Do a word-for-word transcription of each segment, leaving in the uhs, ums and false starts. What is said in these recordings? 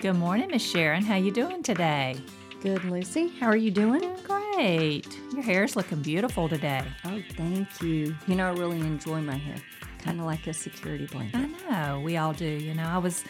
Good morning, Miss Sharon. How you doing today? Good, Lucy. How are you doing? Doing great. Your hair's looking beautiful today. Oh, thank you. You know, I really enjoy my hair. Kind of like a security blanket. I know. We all do. You know, I was...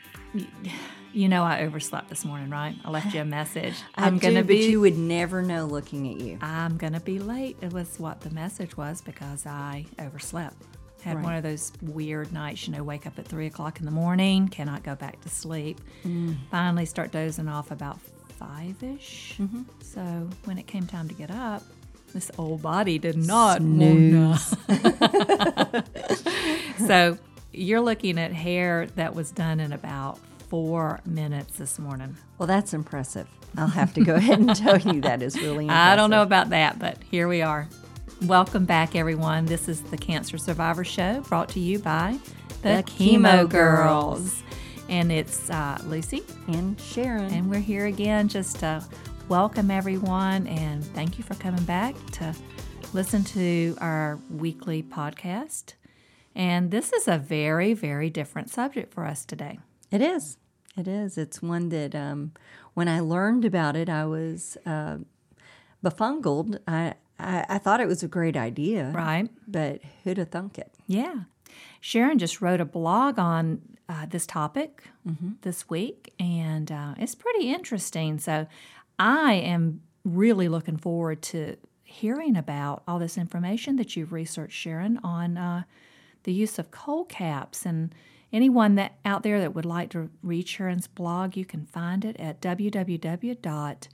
You know I overslept this morning, right? I left you a message. I I'm do, gonna but be. you would never know looking at you. I'm gonna be late. It was what the message was because I overslept. Had Right. one of those weird nights, you know, wake up at three o'clock in the morning, cannot go back to sleep. Mm. Finally start dozing off about five-ish. Mm-hmm. So when it came time to get up, this old body did not Snooze. wanna. So you're looking at hair that was done in about four minutes this morning. Well, that's impressive. I'll have to go ahead and tell you that is really impressive. I don't know about that, but here we are. Welcome back, everyone. This is the Cancer Survivor Show brought to you by the, The Chemo, Chemo Girls. Girls. And it's uh, Lucy, And Sharon. and we're here again just to welcome everyone and thank you for coming back to listen to our weekly podcast. And this is a very, very different subject for us today. It is. It is. It's one that um, when I learned about it, I was uh, befungled. I, I I thought it was a great idea. Right. But who'd have thunk it? Yeah. Sharon just wrote a blog on uh, this topic Mm-hmm. this week, and uh, it's pretty interesting. So I am really looking forward to hearing about all this information that you've researched, Sharon, on uh, the use of cold caps. And anyone that out there that would like to read Sharon's blog, you can find it at w w w dot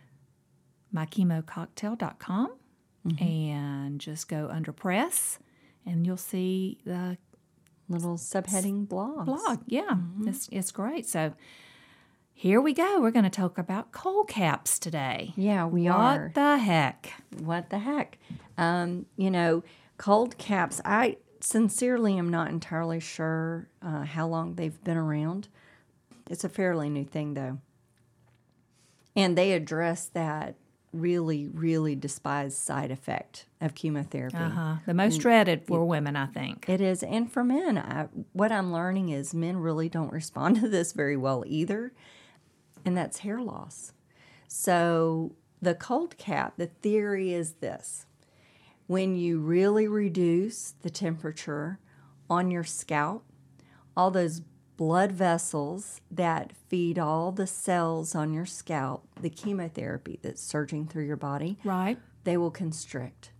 my chemo cocktail dot com. Mm-hmm. And just go under press, and you'll see the Little subheading blogs. blog. Yeah, it's, it's great. So here we go. We're going to talk about cold caps today. Yeah, we what are. What the heck? What the heck? Um, you know, cold caps, I sincerely am not entirely sure uh, how long they've been around. It's a fairly new thing, though. And they address that really, really despised side effect of chemotherapy. Uh-huh. The most dreaded for women, I think. It is. And for men, I, what I'm learning is men really don't respond to this very well either, and that's hair loss. So the cold cap, the theory is this. When you really reduce the temperature on your scalp, all those blood vessels that feed all the cells on your scalp, the chemotherapy that's surging through your body, Right. they will constrict.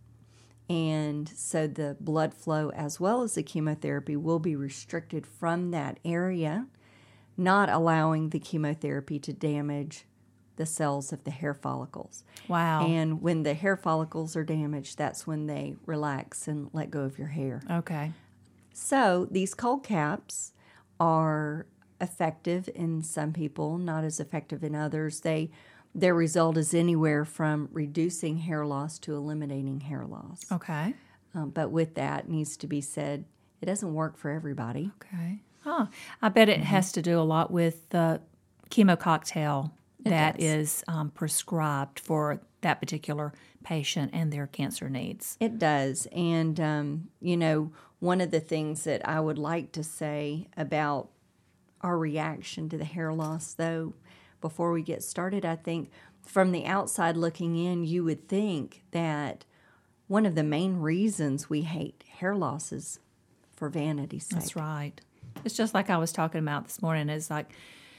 And so the blood flow as well as the chemotherapy will be restricted from that area, not allowing the chemotherapy to damage the cells of the hair follicles. Wow. And when the hair follicles are damaged, that's when they relax and let go of your hair. Okay. So these cold caps are effective in some people, not as effective in others. They their result is anywhere from reducing hair loss to eliminating hair loss. Okay. Um, but with that, needs to be said, it doesn't work for everybody. Okay. Huh. I bet it has to do a lot with the chemo cocktail that does. is um, prescribed for that particular patient and their cancer needs. It does. And, um, you know, one of the things that I would like to say about our reaction to the hair loss, though, before we get started, I think from the outside looking in, you would think that one of the main reasons we hate hair loss is for vanity's sake. That's right. It's just like I was talking about this morning. It's like,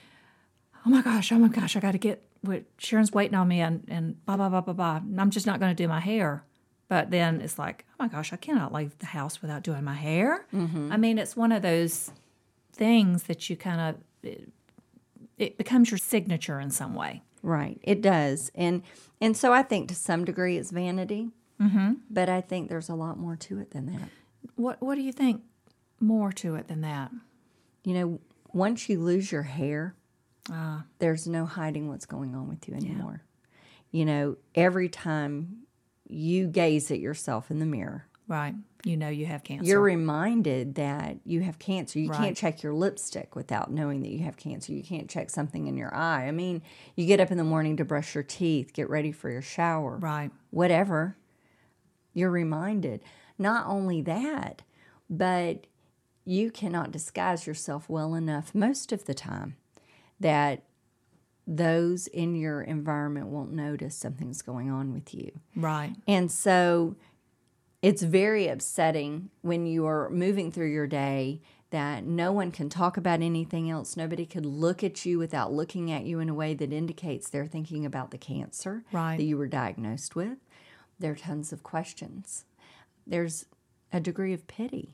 oh my gosh, oh my gosh, I got to get what Sharon's waiting on me, and, and blah, blah, blah, blah, blah. And I'm just not going to do my hair. But then it's like, oh my gosh, I cannot leave the house without doing my hair. Mm-hmm. I mean, it's one of those things that you kind of, it, it becomes your signature in some way. Right, it does. And and so I think to some degree it's vanity, mm-hmm. but I think there's a lot more to it than that. What What do you think more to it than that? You know, once you lose your hair, Uh, there's no hiding what's going on with you anymore. You know, every time you gaze at yourself in the mirror, right. You know you have cancer. you're reminded that you have cancer. You Right. can't check your lipstick without knowing that you have cancer. You can't check something in your eye. I mean, you get up in the morning to brush your teeth, get ready for your shower, Right. whatever. You're reminded. Not only that, but you cannot disguise yourself well enough most of the time that those in your environment won't notice something's going on with you. Right. And so it's very upsetting when you are moving through your day that no one can talk about anything else. Nobody could look at you without looking at you in a way that indicates they're thinking about the cancer Right. that you were diagnosed with. There are tons of questions. There's a degree of pity,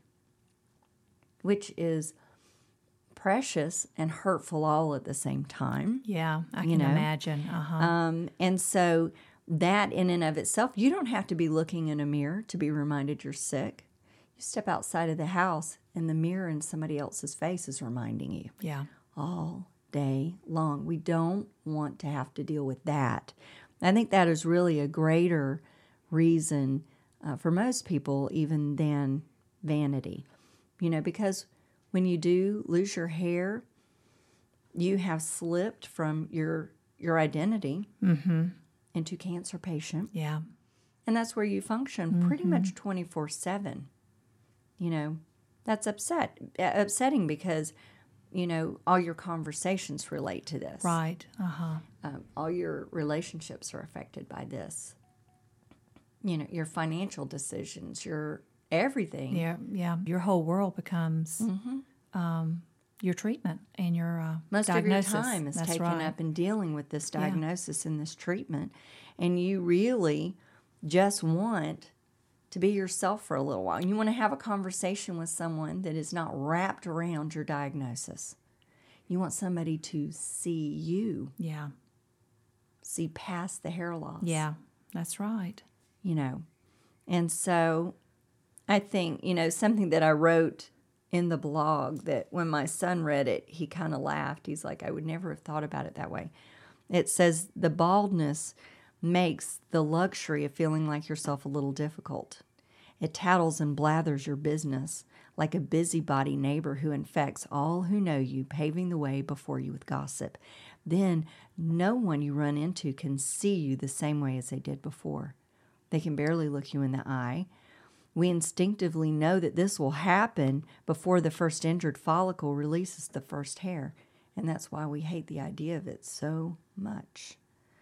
which is precious and hurtful all at the same time. Yeah, I You can know? imagine. Uh-huh. Um, and so that in and of itself, you don't have to be looking in a mirror to be reminded you're sick. You step outside of the house and the mirror in somebody else's face is reminding you yeah. all day long. We don't want to have to deal with that. I think that is really a greater reason uh, for most people even than vanity. You know, because when you do lose your hair, you have slipped from your your identity Mm-hmm. into cancer patient. Yeah. And that's where you function pretty much twenty-four seven. You know, that's upset, uh, upsetting because, you know, all your conversations relate to this. Right. Uh-huh. Um, all your relationships are affected by this. You know, your financial decisions, your everything. Yeah. Yeah. Your whole world becomes um, your treatment and your uh, Most diagnosis. of your time is That's taken right. up in dealing with this diagnosis and this treatment. And you really just want to be yourself for a little while. You want to have a conversation with someone that is not wrapped around your diagnosis. You want somebody to see you, Yeah. see past the hair loss. Yeah. That's right. You know. And so I think, you know, something that I wrote in the blog that when my son read it, he kind of laughed. He's like, I would never have thought about it that way. It says, the baldness makes the luxury of feeling like yourself a little difficult. It tattles and blathers your business like a busybody neighbor who infects all who know you, paving the way before you with gossip. Then no one you run into can see you the same way as they did before. They can barely look you in the eye. We instinctively know that this will happen before the first injured follicle releases the first hair, and that's why we hate the idea of it so much.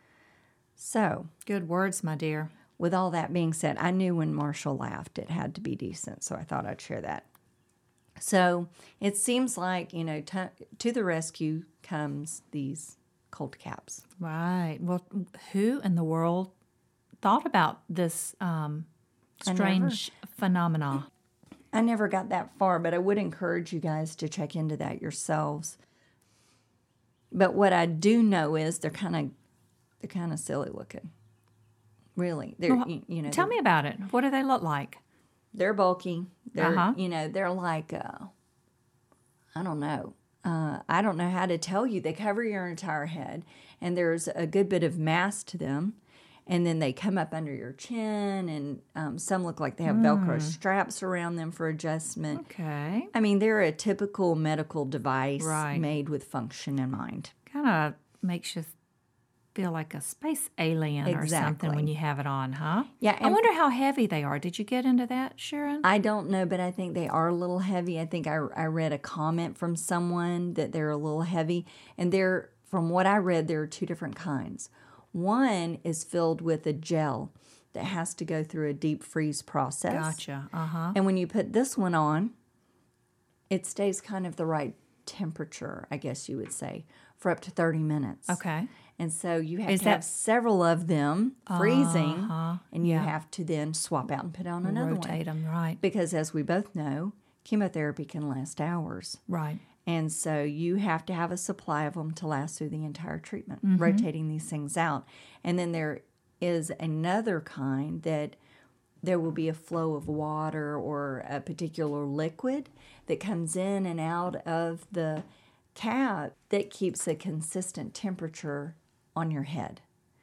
So, Good words, my dear. with all that being said, I knew when Marshall laughed it had to be decent, so I thought I'd share that. So, it seems like, you know, to, to the rescue comes these cold caps. Right. Well, who in the world thought about this um, I never- strange phenomena? I never got that far, but I would encourage you guys to check into that yourselves. But what I do know is they're kind of they're kind of silly looking. Really, they're Well, you, you know Tell they're, me about it. What do they look like? they're bulky. They're Uh-huh. you know they're like uh, I don't know. Uh, I don't know how to tell you. They cover your entire head, and there's a good bit of mass to them. And then they come up under your chin, and um, some look like they have Velcro straps around them for adjustment. Okay. I mean, they're a typical medical device Right. made with function in mind. Kind of makes you feel like a space alien or something when Exactly. you have it on, huh? Yeah, I and- wonder how heavy they are. Did you get into that, Sharon? I don't know, but I think they are a little heavy. I think I, I read a comment from someone that they're a little heavy. And they're, from what I read, there are two different kinds. One is filled with a gel that has to go through a deep freeze process. Gotcha. Uh huh. And when you put this one on, it stays kind of the right temperature, I guess you would say, for up to thirty minutes. Okay. And so you have Is to that- have several of them freezing, Uh-huh. and you Yeah. have to then swap out and put on another Rotate one. them, right? Because as we both know, chemotherapy can last hours. Right. And so you have to have a supply of them to last through the entire treatment, Mm-hmm. rotating these things out. And then there is another kind that there will be a flow of water or a particular liquid that comes in and out of the cap that keeps a consistent temperature on your head.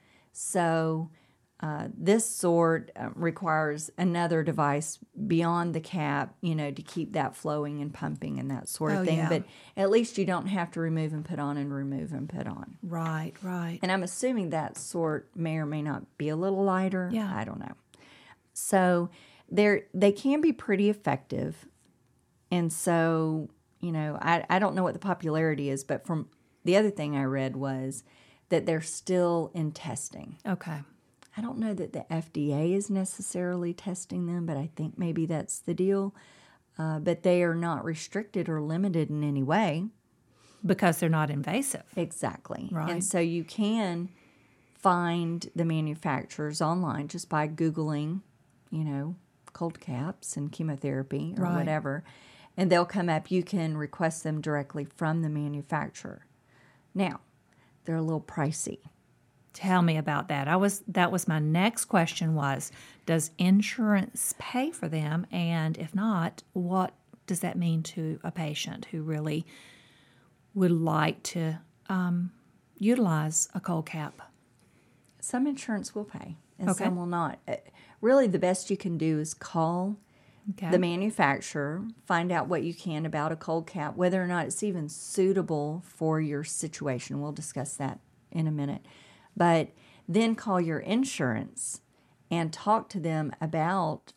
So uh, this sort uh, requires another device beyond the cap, you know, to keep that flowing and pumping and that sort of Oh, thing. yeah. But at least you don't have to remove and put on and remove and put on. Right. Right. And I'm assuming that sort may or may not be a little lighter. Yeah. I don't know. So they're, they can be pretty effective. And so, you know, I, I don't know what the popularity is, but from the other thing I read was that they're still in testing. Okay. I don't know that the F D A is necessarily testing them, but I think maybe that's the deal. Uh, but they are not restricted or limited in any way. Because they're not invasive. Exactly. Right. And so you can find the manufacturers online just by Googling, you know, cold caps and chemotherapy or Right. whatever, and they'll come up. You can request them directly from the manufacturer. Now, they're a little pricey. Tell me about that. I was that was my next question was, does insurance pay for them? And if not, what does that mean to a patient who really would like to um, utilize a cold cap? Some insurance will pay, and Okay. some will not. Uh, Really, the best you can do is call Okay. the manufacturer, find out what you can about a cold cap, whether or not it's even suitable for your situation. We'll discuss that in a minute. But then call your insurance and talk to them about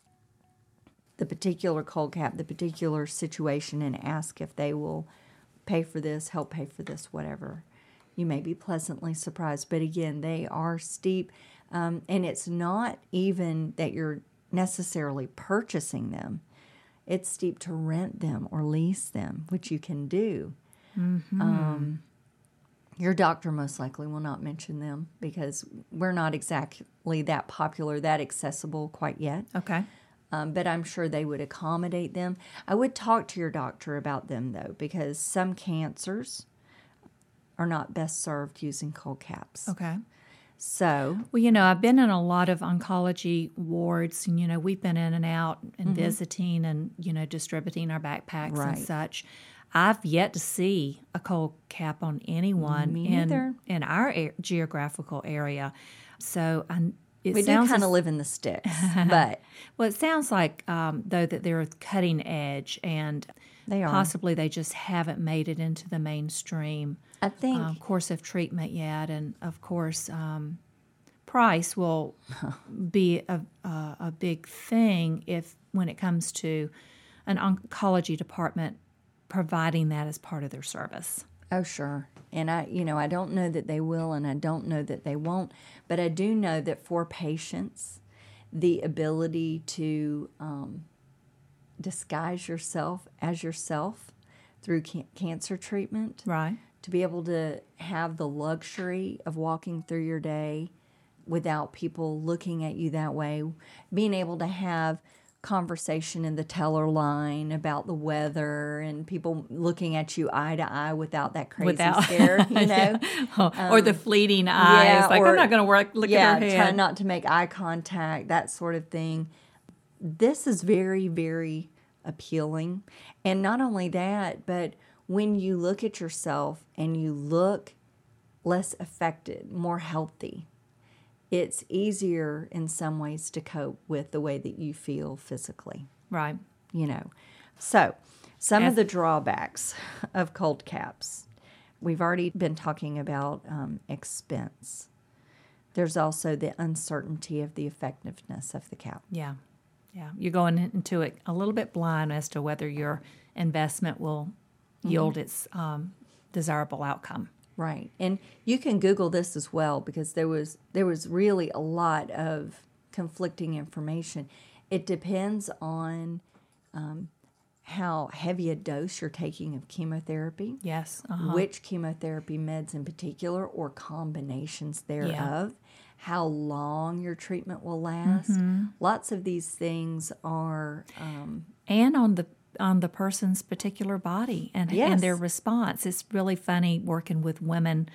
the particular cold cap, the particular situation, and ask if they will pay for this, help pay for this, whatever. You may be pleasantly surprised. But again, they are steep. Um, and it's not even that you're necessarily purchasing them. It's steep to rent them or lease them, which you can do. Mm-hmm. Um, your doctor most likely will not mention them because we're not exactly that popular, that accessible quite yet. Okay. Um, but I'm sure they would accommodate them. I would talk to your doctor about them, though, because some cancers are not best served using cold caps. Okay. So, Well, you know, I've been in a lot of oncology wards, and, you know, we've been in and out and visiting and, you know, distributing our backpacks Right. and such. I've yet to see a cold cap on anyone Me in neither. in our a- geographical area. So I, it we do sounds kind of as- live in the sticks, but well, it sounds like, um, though, that they're cutting edge and they are. possibly they just haven't made it into the mainstream I think uh, course of treatment yet. And, of course, um, price will be a, a, a big thing if when it comes to an oncology department providing that as part of their service. Oh, sure. And I, you know, I don't know that they will, and I don't know that they won't, but I do know that for patients, the ability to um, disguise yourself as yourself through can- cancer treatment, Right. to be able to have the luxury of walking through your day without people looking at you that way, being able to have conversation in the teller line about the weather and people looking at you eye to eye without that crazy Without- stare, you know? or the fleeting eyes, yeah, like, or- I'm not going to work, look yeah, at her head. try not to make eye contact, that sort of thing. This is very, very appealing. And not only that, but when you look at yourself and you look less affected, more healthy, it's easier in some ways to cope with the way that you feel physically, Right. you know. So, some As- of the drawbacks of cold caps. We've already been talking about um, expense. There's also the uncertainty of the effectiveness of the cap. Yeah. Yeah. You're going into it a little bit blind as to whether your investment will yield its um, desirable outcome. Right. And you can Google this as well because there was there was really a lot of conflicting information. It depends on um, how heavy a dose you're taking of chemotherapy, Yes. Uh-huh. which chemotherapy meds in particular or combinations thereof, how long your treatment will last. Lots of these things are um, and on the on the person's particular body and Yes. and their response. It's really funny working with women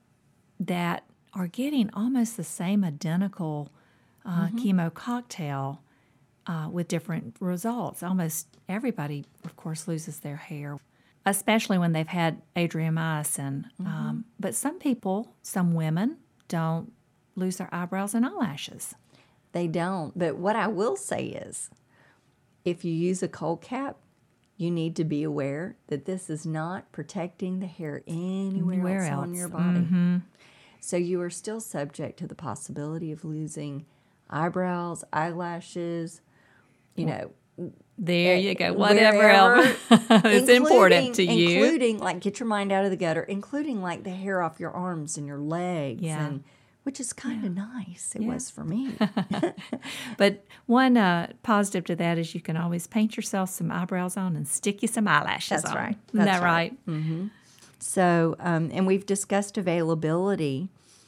that are getting almost the same identical uh, chemo cocktail uh, with different results. Almost everybody, of course, loses their hair, especially when they've had adriamycin. Um, but some people, some women, don't lose their eyebrows and eyelashes. They don't. But what I will say is, if you use a cold cap, you need to be aware that this is not protecting the hair anywhere, Anywhere else, on else. your body. So you are still subject to the possibility of losing eyebrows, eyelashes, you know, There you go. Whatever wherever, else is important to you. Including, like, get your mind out of the gutter, including, like, the hair off your arms and your legs. Yeah. And, which is kind of yeah. nice. It yeah. was for me. But one uh, positive to that is you can always paint yourself some eyebrows on and stick you some eyelashes That's on. Right. Isn't That's that right? right? Mm-hmm. So, um, and we've discussed availability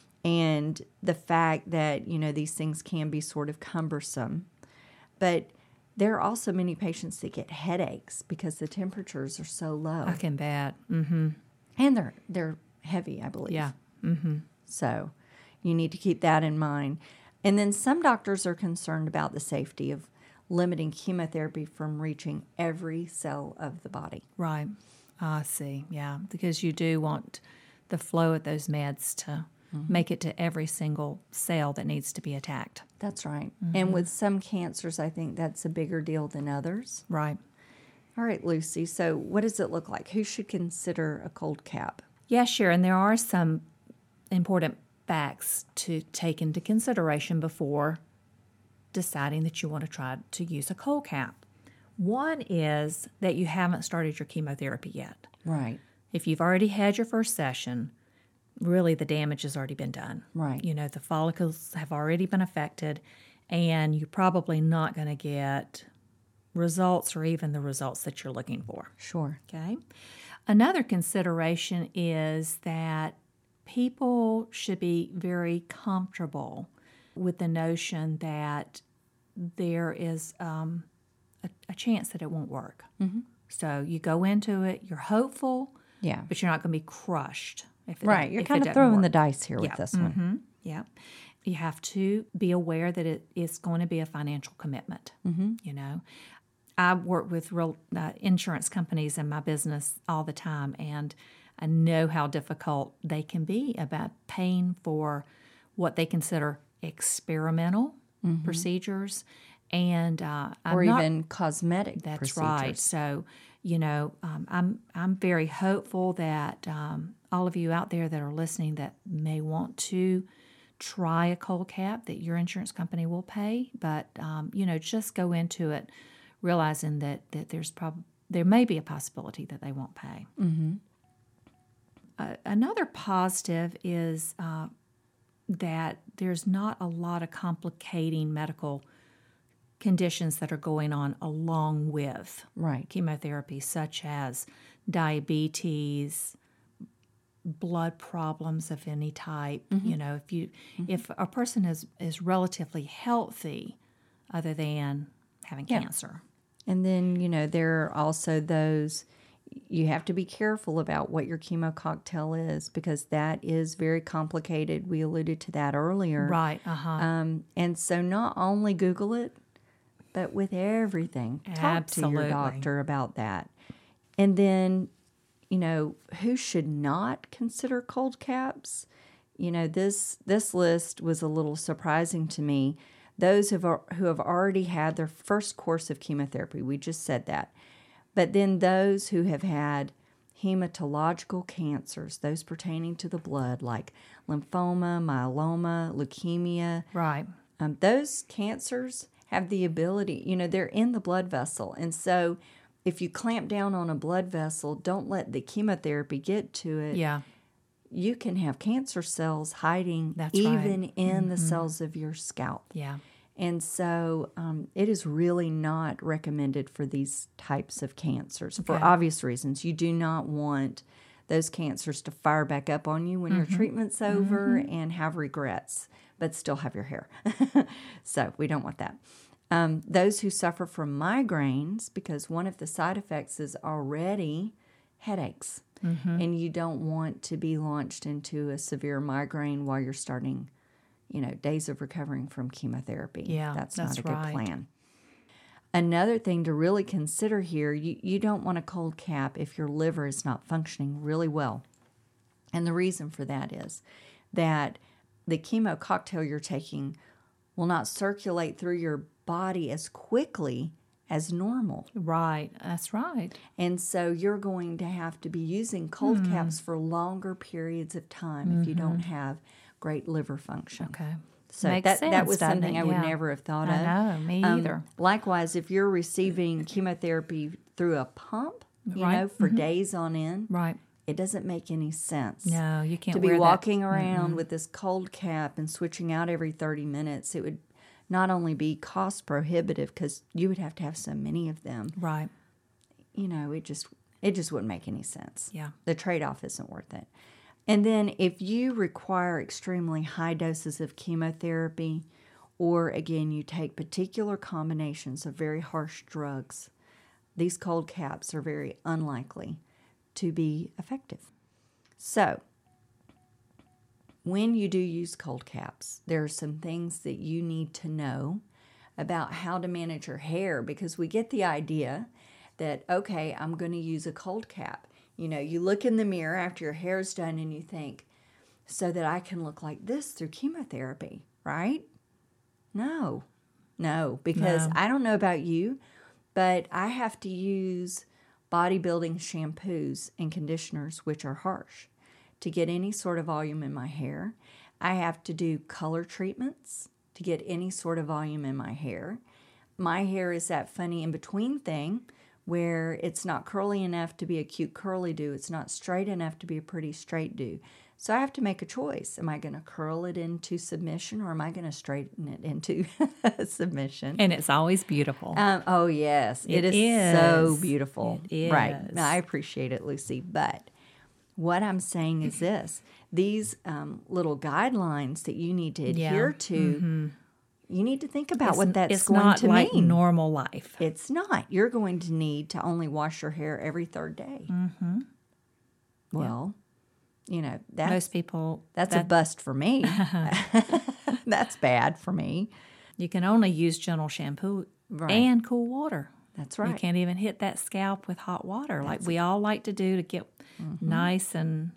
and the fact that, you know, these things can be sort of cumbersome. But there are also many patients that get headaches because the temperatures are so low. I can bet. Mm-hmm. And they're they're heavy, I believe. Yeah. Mm-hmm. So you need to keep that in mind. And then some doctors are concerned about the safety of limiting chemotherapy from reaching every cell of the body. Right. I see. Yeah. Because you do want the flow of those meds to mm-hmm. make it to every single cell that needs to be attacked. That's right. Mm-hmm. And with some cancers, I think that's a bigger deal than others. Right. All right, Lucy. So what does it look like? Who should consider a cold cap? Yeah, Sharon, there are some important facts to take into consideration before deciding that you want to try to use a cold cap. One is that you haven't started your chemotherapy yet. Right. If you've already had your first session, really the damage has already been done. Right. You know, the follicles have already been affected, and you're probably not going to get results or even the results that you're looking for. Sure. Okay. Another consideration is that people should be very comfortable with the notion that there is um, a, a chance that it won't work. Mm-hmm. So you go into it, you're hopeful, yeah, but you're not going to be crushed. If it, right, you're if kind of throwing work. the dice here with yeah. this one. Mm-hmm. Yeah. You have to be aware that it is going to be a financial commitment, mm-hmm. you know. I work with real uh, insurance companies in my business all the time, and I know how difficult they can be about paying for what they consider experimental mm-hmm. procedures, and uh, I'm or not, even cosmetic. That's procedures. right. So, you know, um, I'm I'm very hopeful that um, all of you out there that are listening that may want to try a cold cap, that your insurance company will pay, but um, you know, just go into it realizing that, that there's prob- there may be a possibility that they won't pay. Mm-hmm. Uh, another positive is uh, that there's not a lot of complicating medical conditions that are going on along with right. chemotherapy, such as diabetes, blood problems of any type. Mm-hmm. You know, if you mm-hmm. if a person is, is relatively healthy, other than having yeah. cancer. And then, you know, there are also those, you have to be careful about what your chemo cocktail is because that is very complicated. We alluded to that earlier. Right, uh-huh. Um, and so not only Google it, but with everything. Talk Absolutely. to your doctor about that. And then, you know, who should not consider cold caps? You know, this this list was a little surprising to me. Those who have, who have already had their first course of chemotherapy, we just said that. But then those who have had hematological cancers, those pertaining to the blood, like lymphoma, myeloma, leukemia. Right. Um, those cancers have the ability, you know, they're in the blood vessel. And so if you clamp down on a blood vessel, don't let the chemotherapy get to it. Yeah. You can have cancer cells hiding That's even right. in mm-hmm. the cells of your scalp. Yeah. And so um, it is really not recommended for these types of cancers Okay. for obvious reasons. You do not want those cancers to fire back up on you when mm-hmm. your treatment's over mm-hmm. and have regrets, but still have your hair. So we don't want that. Um, those who suffer from migraines, because one of the side effects is already headaches. Mm-hmm. And you don't want to be launched into a severe migraine while you're starting, you know, days of recovering from chemotherapy. Yeah, that's, that's not a right. good plan. Another thing to really consider here, you, you don't want a cold cap if your liver is not functioning really well. And the reason for that is that the chemo cocktail you're taking will not circulate through your body as quickly as normal. Right, that's right. And so you're going to have to be using cold mm. caps for longer periods of time mm-hmm. if you don't have great liver function. Okay. So Makes that, sense, that was doesn't something it? I would Yeah. never have thought I of. know, me Um, either. Likewise, if you're receiving chemotherapy through a pump, you Right. know, for days on end, Right. it doesn't make any sense. No, you can't To be wear walking that. around with this cold cap and switching out every thirty minutes, it would not only be cost prohibitive because you would have to have so many of them. Right. You know, it just it just wouldn't make any sense. Yeah. The trade-off isn't worth it. And then if you require extremely high doses of chemotherapy, or again, you take particular combinations of very harsh drugs, these cold caps are very unlikely to be effective. So, when you do use cold caps, there are some things that you need to know about how to manage your hair, because we get the idea that, okay, I'm going to use a cold cap. You know, you look in the mirror after your hair's done and you think, so that I can look like this through chemotherapy, right? No, no, because No. I don't know about you, but I have to use bodybuilding shampoos and conditioners, which are harsh, to get any sort of volume in my hair. I have to do color treatments to get any sort of volume in my hair. My hair is that funny in-between thing where it's not curly enough to be a cute curly do. It's not straight enough to be a pretty straight do. So I have to make a choice. Am I going to curl it into submission, or am I going to straighten it into submission? And it's always beautiful. Um, oh, yes. It it is, so is. beautiful. It Right. is. I appreciate it, Lucy. But what I'm saying is this. These um, little guidelines that you need to Yeah. adhere to, you need to think about It's- what that's it's going not to like mean. normal life. It's not. You're going to need to only wash your hair every third day. Mm-hmm. Well, you know, that's, Most people, that's a that, bust for me. That's bad for me. you can only use gentle shampoo Right. and cool water. That's You right. can't even hit that scalp with hot water like we all like to do to get nice and,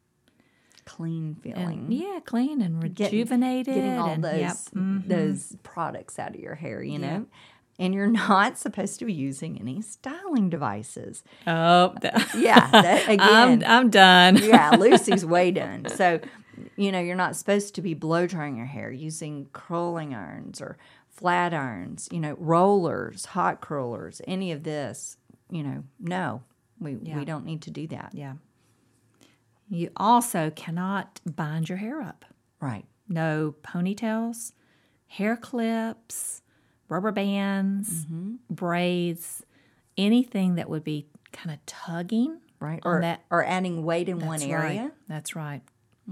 Clean feeling. and yeah, clean and Getting- rejuvenated. Getting all and, those yep, mhm. those products out of your hair, you know. Yeah. And you're not supposed to be using any styling devices. Oh, th- Yeah, that, I'm again. I'm done. Yeah, Lucy's way done. So, you know, you're not supposed to be blow drying your hair using curling irons or flat irons, you know, rollers, hot curlers, any of this. You know, no, we Yeah. we don't need to do that. Yeah. You also cannot bind your hair up. Right. No ponytails, hair clips, rubber bands, Mm-hmm. braids, anything that would be kind of tugging. Right. On Or that- or adding weight in one That's area. right. That's right.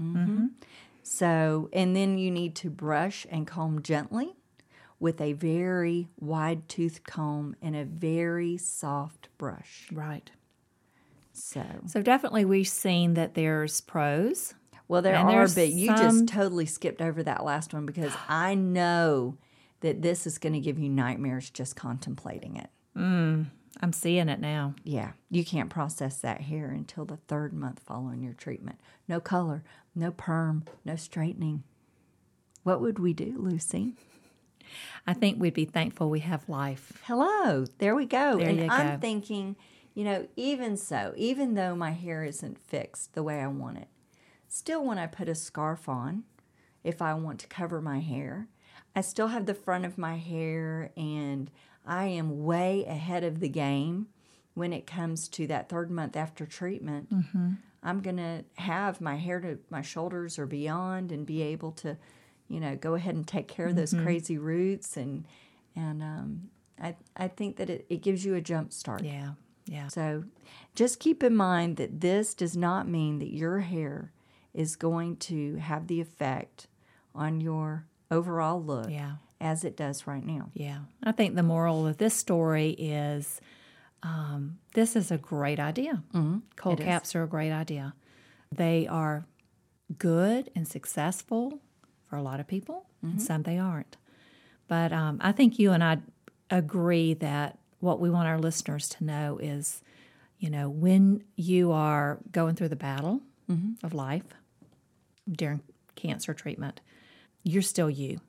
So, and then you need to brush and comb gently with a very wide tooth comb and a very soft brush. Right. So, So definitely we've seen that there's pros. well, there And are, there's but you some- just totally skipped over that last one because I know that this is going to give you nightmares just contemplating it. I'm seeing it now. Yeah, you can't process that hair until the third month following your treatment. No color, no perm, no straightening. What would we do, Lucy? I think we'd be thankful we have life. Hello, there we go. There and you I'm go. thinking, you know, even so, even though my hair isn't fixed the way I want it, still when I put a scarf on, if I want to cover my hair, I still have the front of my hair, and I am way ahead of the game when it comes to that third month after treatment. Mm-hmm. I'm going to have my hair to my shoulders or beyond and be able to, you know, go ahead and take care of those Mm-hmm. crazy roots. And and um, I, I think that it, it gives you a jump start. Yeah. Yeah. So just keep in mind that this does not mean that your hair is going to have the effect on your overall look Yeah. as it does right now. Yeah. I think the moral of this story is um, this is a great idea. Mm-hmm. Cold It is. caps are a great idea. They are good and successful for a lot of people, and some they aren't. But um, I think you and I agree that what we want our listeners to know is, you know, when you are going through the battle of life during cancer treatment, you're still you.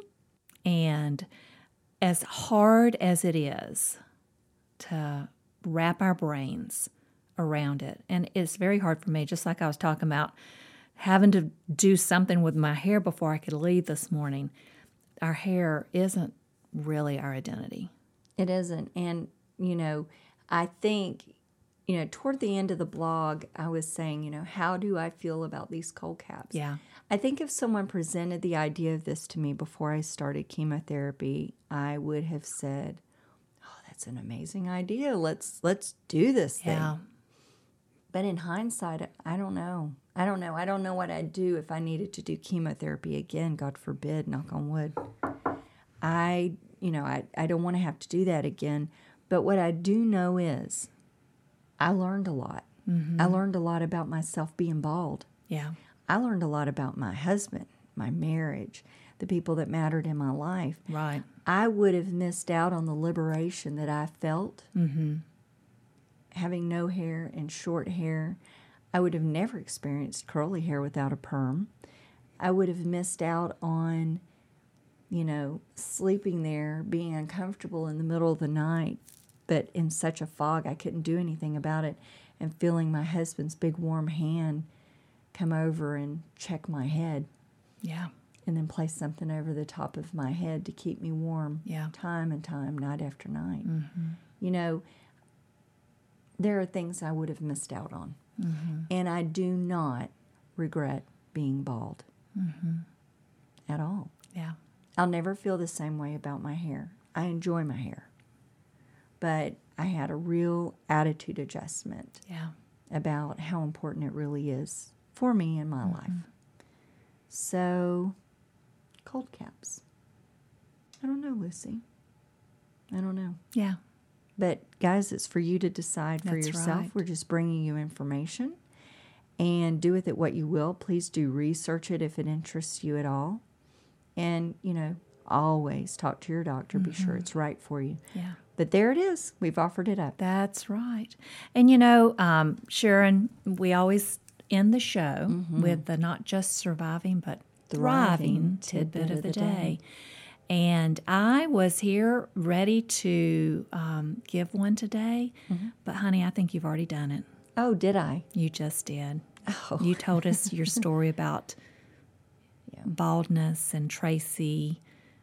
And as hard as it is to wrap our brains around it, and it's very hard for me, just like I was talking about having to do something with my hair before I could leave this morning. Our hair isn't really our identity. It isn't. And, you know, I think, you know, toward the end of the blog, I was saying, you know, how do I feel about these cold caps? Yeah. I think if someone presented the idea of this to me before I started chemotherapy, I would have said, oh, that's an amazing idea. Let's let's do this thing. Yeah. But in hindsight, I don't know. I don't know. I don't know what I'd do if I needed to do chemotherapy again, God forbid, knock on wood. I, you know, I, I don't want to have to do that again. But what I do know is I learned a lot. Mm-hmm. I learned a lot about myself being bald. Yeah. I learned a lot about my husband, my marriage, the people that mattered in my life. Right. I would have missed out on the liberation that I felt Mm-hmm. having no hair and short hair. I would have never experienced curly hair without a perm. I would have missed out on, you know, sleeping there, being uncomfortable in the middle of the night, but in such a fog I couldn't do anything about it, and feeling my husband's big warm hand come over and check my head. Yeah. And then place something over the top of my head to keep me warm. Yeah. Time and time, night after night. Mm-hmm. You know, there are things I would have missed out on. Mm-hmm. And I do not regret being bald. Mm-hmm. At all. Yeah. I'll never feel the same way about my hair. I enjoy my hair. But I had a real attitude adjustment. Yeah. About how important it really is for me in my mm-hmm. life. So, cold caps. I don't know, Lucy. I don't know. Yeah. But, guys, it's for you to decide for That's yourself. right. We're just bringing you information. And do with it what you will. Please do research it if it interests you at all. And, you know, always talk to your doctor. Mm-hmm. Be sure it's right for you. Yeah. But there it is. We've offered it up. That's right. And, you know, um, Sharon, we always end the show mm-hmm. with the not just surviving, but thriving, thriving tidbit, tidbit of the, of the day. day. And I was here ready to um, give one today. Mm-hmm. But, honey, I think you've already done it. Oh, did I? You just did. Oh. You told us your story about yeah. baldness and Tracy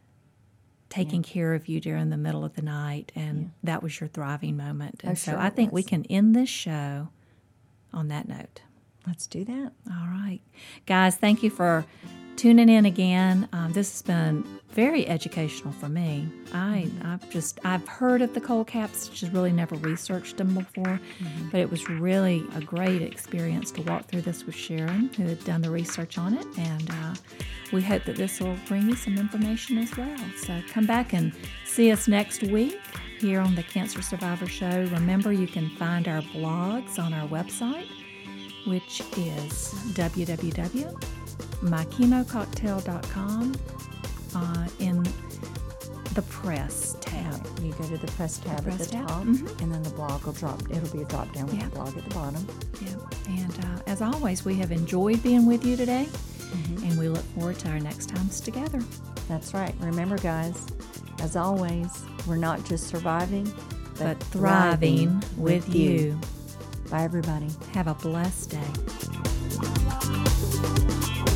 taking yeah. care of you during the middle of the night, and yeah. that was your thriving moment. And oh, so sure I think was. we can end this show on that note. Let's do that. All right. Guys, thank you for tuning in again. Um, this has been very educational for me. I, I've just, I've heard of the cold caps, just really never researched them before, mm-hmm. but it was really a great experience to walk through this with Sharon, who had done the research on it, and uh, we hope that this will bring you some information as well. So come back and see us next week here on the Cancer Survivor Show. Remember, you can find our blogs on our website, which is w w w dot my chemo cocktail dot com. Uh, in the press tab. You go to the press tab the press at the tab. top, mm-hmm. and then the blog will drop. It'll be a drop down with yeah. the blog at the bottom. Yeah. And uh, as always, we have enjoyed being with you today, mm-hmm. and we look forward to our next times together. That's right. Remember, guys, as always, we're not just surviving, but, but thriving, thriving with, with you. you. Bye, everybody. Have a blessed day.